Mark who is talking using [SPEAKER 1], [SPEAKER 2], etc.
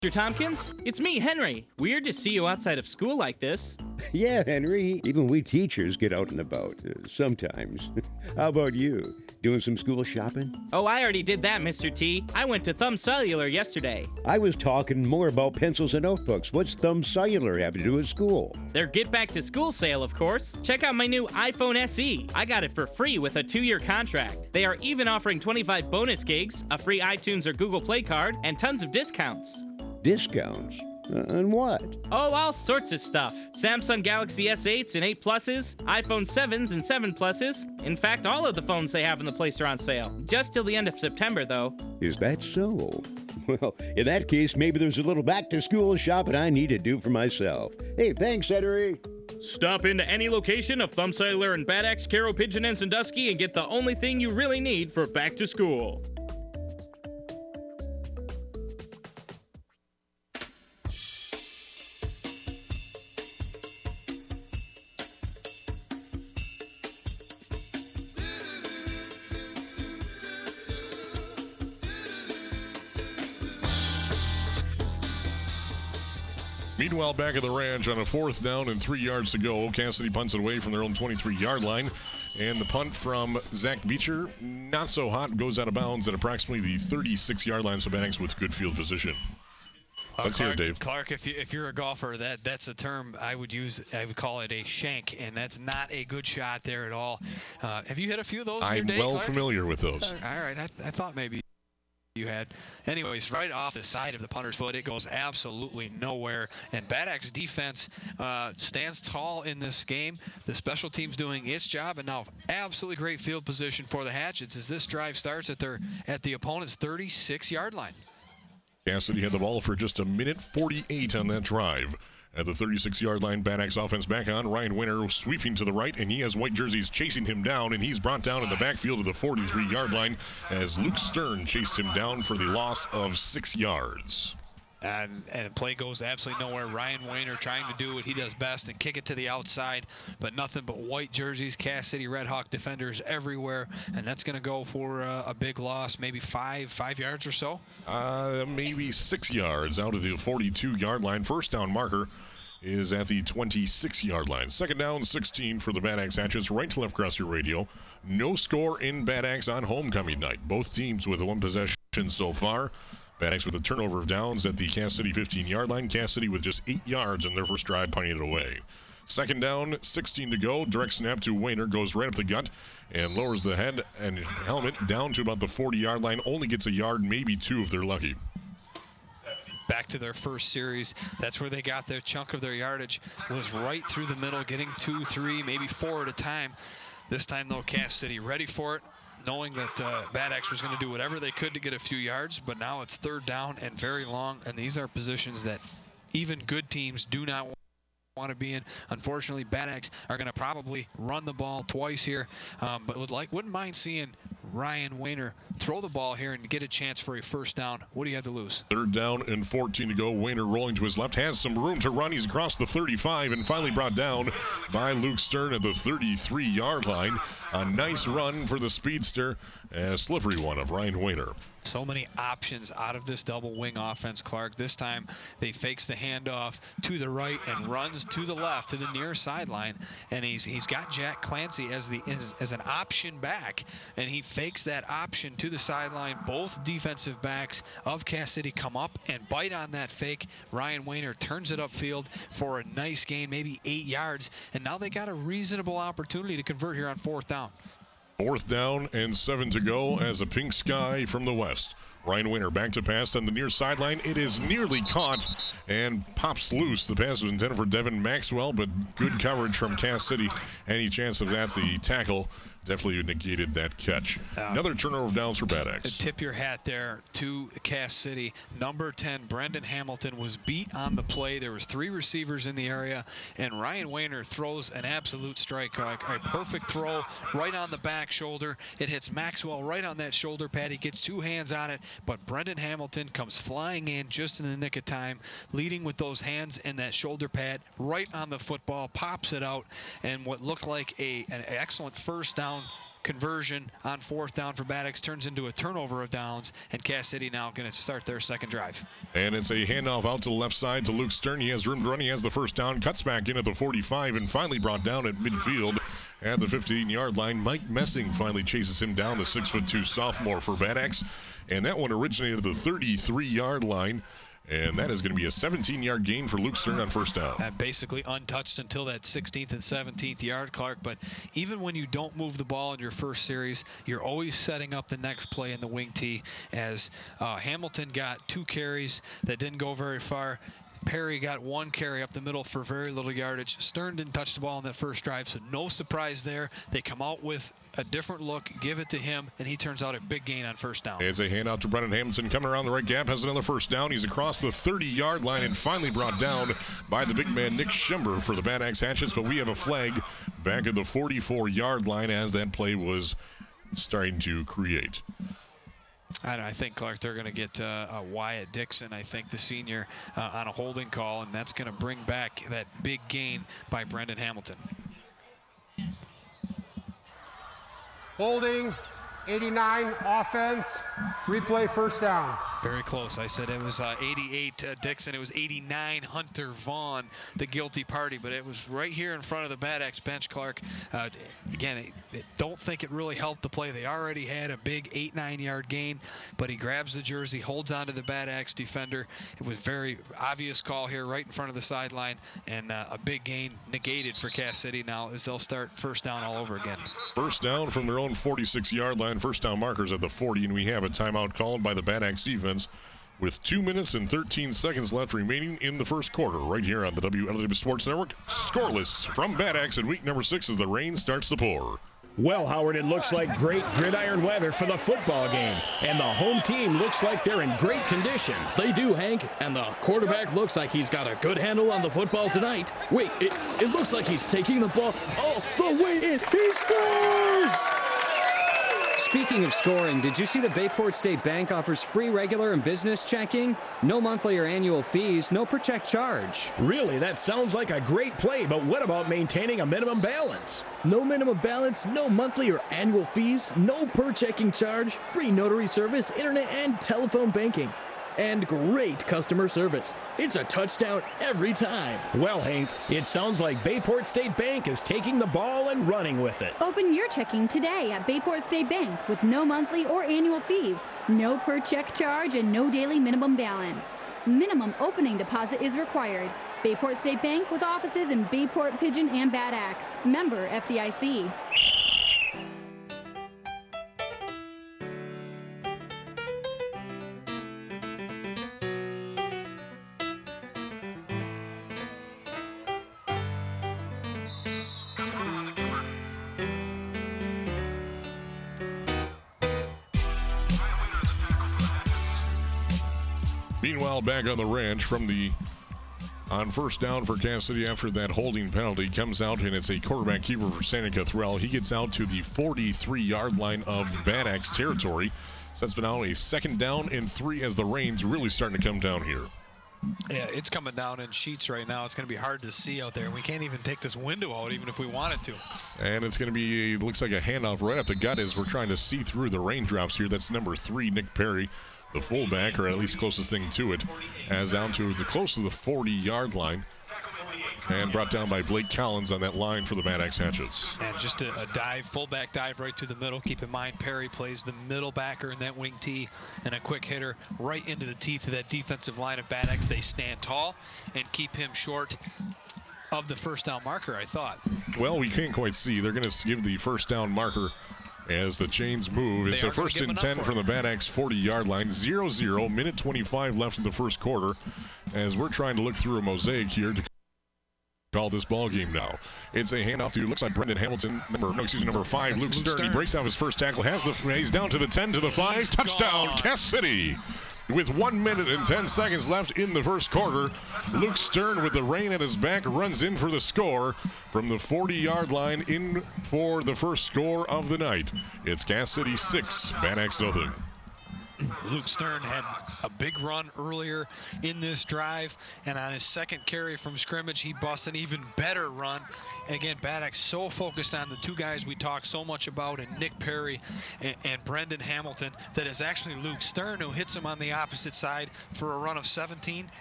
[SPEAKER 1] Mr. Tompkins, it's me, Henry. Weird to see you outside of school like this.
[SPEAKER 2] Yeah, Henry. Even we teachers get out and about, sometimes. How about you? Doing some school shopping?
[SPEAKER 1] Oh, I already did that, Mr. T. I went to Thumb Cellular yesterday.
[SPEAKER 2] I was talking more about pencils and notebooks. What's Thumb Cellular have to do with school?
[SPEAKER 1] Their Get Back to School sale, of course. Check out my new iPhone SE. I got it for free with a 2-year contract. They are even offering 25 bonus gigs, a free iTunes or Google Play card, and tons of discounts.
[SPEAKER 2] Discounts? On what?
[SPEAKER 1] Oh, all sorts of stuff. Samsung Galaxy S8s and 8 Pluses, iPhone 7s and 7 Pluses. In fact, all of the phones they have in the place are on sale. Just till the end of September, though.
[SPEAKER 2] Is that so? Well, in that case, maybe there's a little back-to-school shopping I need to do for myself. Hey, thanks, Henry.
[SPEAKER 1] Stop into any location of Thumb Cellular and Bad Axe, Caro, Pigeon, and Sandusky and get the only thing you really need for back to school.
[SPEAKER 3] Meanwhile, back at the ranch on a 4th down and 3 yards to go, Cassidy punts it away from their own 23-yard line. And the punt from Zach Beecher, not so hot, goes out of bounds at approximately the 36-yard line, so Bad Axe with good field position. Let's hear it, Dave.
[SPEAKER 4] Clark, if you're a golfer, that's a term I would use. I would call it a shank, and that's not a good shot there at all. Have you hit a few of those in your day,
[SPEAKER 3] I'm well
[SPEAKER 4] Clark?
[SPEAKER 3] familiar with those.
[SPEAKER 4] All right, I thought maybe you had. Anyways, right off the side of the punter's foot, it goes absolutely nowhere. And Bad Axe defense stands tall in this game. The special team's doing its job, and now absolutely great field position for the Hatchets as this drive starts at the opponent's 36-yard line.
[SPEAKER 3] Cassidy had the ball for just a minute 48 on that drive. At the 36-yard line, Bad Axe offense back on. Ryan Winter sweeping to the right, and he has white jerseys chasing him down, and he's brought down in the backfield of the 43-yard line as Luke Stern chased him down for the loss of 6 yards.
[SPEAKER 4] And the play goes absolutely nowhere. Ryan Wayner trying to do what he does best and kick it to the outside, but nothing but white jerseys, Cass City Red Hawk defenders everywhere, and that's going to go for a big loss, maybe five yards or so?
[SPEAKER 3] Maybe 6 yards out of the 42-yard line. First down marker is at the 26-yard line. Second down, 16 for the Bad Axe Hatchets. Right to left across your radio. No score in Bad Axe on homecoming night. Both teams with one possession so far. Bad Axe with a turnover of downs at the Cass City 15-yard line. Cass City with just 8 yards in their first drive, punting it away. Second down, 16 to go. Direct snap to Wayner, goes right up the gut and lowers the head and helmet down to about the 40-yard line. Only gets a yard, maybe 2 if they're lucky.
[SPEAKER 4] Back to their first series. That's where they got their chunk of their yardage, was right through the middle, getting 2, 3, maybe 4 at a time. This time, though, Cass City ready for it, knowing that Bad Axe was going to do whatever they could to get a few yards, but now it's third down and very long, and these are positions that even good teams do not want to be in. Unfortunately, Bad Axe are going to probably run the ball twice here, but wouldn't mind seeing Ryan Wayner throw the ball here and get a chance for a first down. What do you have to lose?
[SPEAKER 3] Third down and 14 to go. Wayner rolling to his left, has some room to run. He's across the 35 and finally brought down by Luke Stern at the 33-yard line. A nice run for the speedster, a slippery one of Ryan Wayner.
[SPEAKER 4] So many options out of this double wing offense, Clark. This time they fakes the handoff to the right and runs to the left to the near sideline, and he's got Jack Clancy as an option back, and he fakes that option to the sideline. Both defensive backs of Cass City come up and bite on that fake. Ryan Wayner turns it upfield for a nice gain, maybe 8 yards, and now they got a reasonable opportunity to convert here on fourth down.
[SPEAKER 3] Fourth down and 7 to go as a pink sky from the west. Ryan Wayner back to pass on the near sideline. It is nearly caught and pops loose. The pass was intended for Devin Maxwell, but good coverage from Cass City. Any chance of that, the tackle definitely negated that catch. Another turnover of downs for Bad Axe.
[SPEAKER 4] Tip your hat there to Cass City. Number 10, Brendan Hamilton, was beat on the play. There was 3 receivers in the area, and Ryan Wayner throws an absolute strike. A perfect throw right on the back shoulder. It hits Maxwell right on that shoulder pad. He gets 2 hands on it, but Brendan Hamilton comes flying in just in the nick of time, leading with those hands and that shoulder pad right on the football, pops it out, and what looked like an excellent first down conversion on 4th down for Bad Axe turns into a turnover of downs, and Cass City now going to start their second drive.
[SPEAKER 3] And it's a handoff out to the left side to Luke Stern. He has room to run. He has the first down, cuts back in at the 45, and finally brought down at midfield at the 15-yard line. Mike Messing finally chases him down, the 6'2" sophomore for Bad Axe. And that one originated at the 33-yard line. And that is going to be a 17-yard gain for Luke Stern on first down.
[SPEAKER 4] Basically untouched until that 16th and 17th yard, Clark. But even when you don't move the ball in your first series, you're always setting up the next play in the wing tee. As Hamilton got 2 carries that didn't go very far. Perry got 1 carry up the middle for very little yardage. Stern didn't touch the ball on that first drive, so no surprise there. They come out with a different look, give it to him, and he turns out a big gain on first down.
[SPEAKER 3] It's a handout to Brennan Hamilton coming around the right gap, has another first down. He's across the 30-yard line and finally brought down by the big man Nick Schember for the Bad Axe Hatchets, but we have a flag back at the 44-yard line as that play was starting to create.
[SPEAKER 4] I think, Clark, they're going to get Wyatt Dixon, I think, the senior, on a holding call, and that's going to bring back that big gain by Brendan Hamilton.
[SPEAKER 5] Holding, 89, offense, replay, first down.
[SPEAKER 4] Very close. I said it was 88 Dixon. It was 89 Hunter Vaughn, the guilty party. But it was right here in front of the Bad Axe bench, Clark. Again, don't think it really helped the play. They already had a big 8-9 yard gain, but he grabs the jersey, holds on to the Bad Axe defender. It was very obvious call here right in front of the sideline, and a big gain negated for Cass City now as they'll start first down all over again.
[SPEAKER 3] First down from their own 46-yard line. First down markers at the 40, and we have a timeout called by the Bad Axe defense with 2 minutes and 13 seconds left remaining in the first quarter right here on the WLW Sports Network. Scoreless from Bad Axe in week number 6 as the rain starts to pour.
[SPEAKER 6] Well, Howard, it looks like great gridiron weather for the football game, and the home team looks like they're in great condition.
[SPEAKER 7] They do, Hank, and the quarterback looks like he's got a good handle on the football tonight. Wait, it looks like he's taking the ball all the way in. He scores!
[SPEAKER 8] Speaking of scoring, did you see that Bayport State Bank offers free regular and business checking? No monthly or annual fees, no per check charge.
[SPEAKER 6] Really, that sounds like a great play, but what about maintaining a minimum balance?
[SPEAKER 7] No minimum balance, no monthly or annual fees, no per checking charge, free notary service, internet and telephone banking, and great customer service. It's a touchdown every time.
[SPEAKER 6] Well, Hank, it sounds like Bayport State Bank is taking the ball and running with it.
[SPEAKER 9] Open your checking today at Bayport State Bank with no monthly or annual fees, no per check charge, and no daily minimum balance. Minimum opening deposit is required. Bayport State Bank with offices in Bayport, Pigeon, and Bad Axe. Member FDIC.
[SPEAKER 3] Meanwhile, back on the ranch on first down for Cass City after that holding penalty comes out, and it's a quarterback keeper for Seneca Thrall. He gets out to the 43-yard line of Bad Axe territory. So that's been now a second down and 3 as the rain's really starting to come down here.
[SPEAKER 4] Yeah, it's coming down in sheets right now. It's going to be hard to see out there. We can't even take this window out even if we wanted to.
[SPEAKER 3] And it's going to be, looks like a handoff right up the gut as we're trying to see through the raindrops here. That's number 3, Nick Perry, the fullback, or at least closest thing to it, as down to the close to the 40-yard line. And brought down by Blake Collins on that line for the Bad Axe Hatchets.
[SPEAKER 4] And just a dive, fullback dive right through the middle. Keep in mind, Perry plays the middle backer in that wing tee, and a quick hitter right into the teeth of that defensive line of Bad Axe. They stand tall and keep him short of the first down marker, I thought.
[SPEAKER 3] Well, we can't quite see. They're going to give the first down marker as the chains move. It's a first and 10 from the Bad Axe 40-yard line. 0-0, minute 25 left in the first quarter, as we're trying to look through a mosaic here to call this ball game now. It's a handoff to, looks like Brendan Hamilton, number 5, Luke Stern. He breaks out his first tackle, he's down to the 10 to the 5, touchdown, Cass City. With 1 minute and 10 seconds left in the first quarter, Luke Stern with the rain at his back runs in for the score from the 40-yard line, in for the first score of the night. It's Cass City 6, Bad Axe nothing.
[SPEAKER 4] Luke Stern had a big run earlier in this drive, and on his second carry from scrimmage, he busted an even better run. And again, Bad Axe so focused on the two guys we talk so much about, and Nick Perry and Brendan Hamilton, that is actually Luke Stern who hits him on the opposite side for a run of 17